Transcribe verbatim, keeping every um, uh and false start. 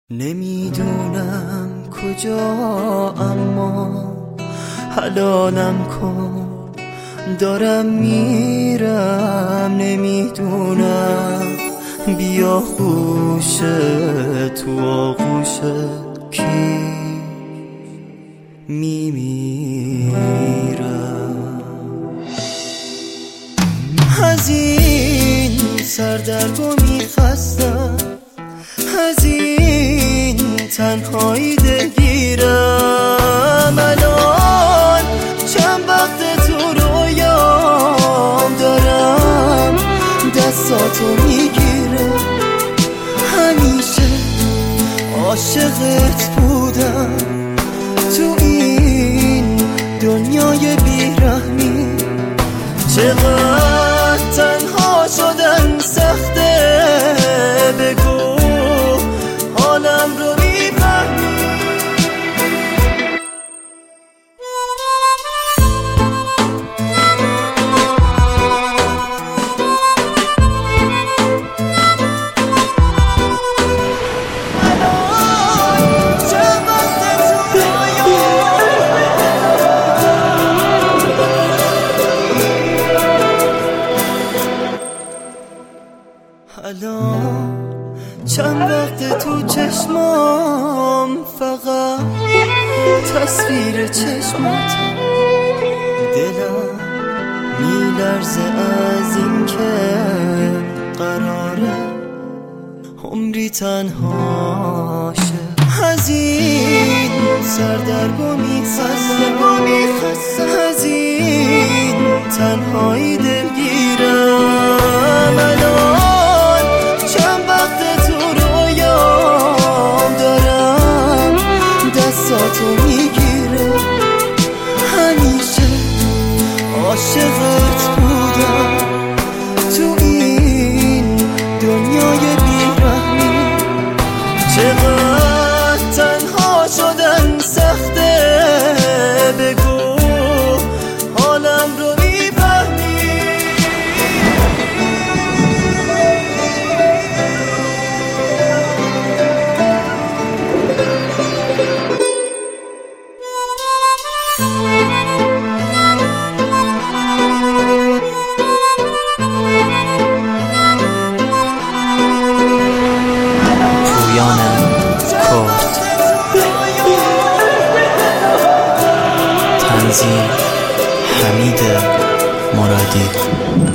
نمیدونم کجا اما حلالم کن، دارم میرم نمیدونم بیا خوش تو آغوش کی میمیرم. از این سردرگم میخستم، از این تنهایی دلگیرم. الان چند وقت تو رویام دارم دستاتو میگیرم. همیشه عاشقت بودم، تو این دنیای بیرحمی چقدر تنها شدن سخته. بگو حالم رو میفهمی؟ الان چند وقت تو چشمام فقط تصویر چشماتم. دلم میلرزه از این که قراره عمری تنها شه. از این سردرگم میخستم، از این تنهایی دلگیرم. الان چند وقت تو رویام دارم دستاتو میگیرم. همیشه عاشقت بودم، تو این دنیای بیرحمی چقدر تنها شدن سخته. بگو حالم رو میفهمی؟ پویانم کرد، تنظیم حمید مرادی.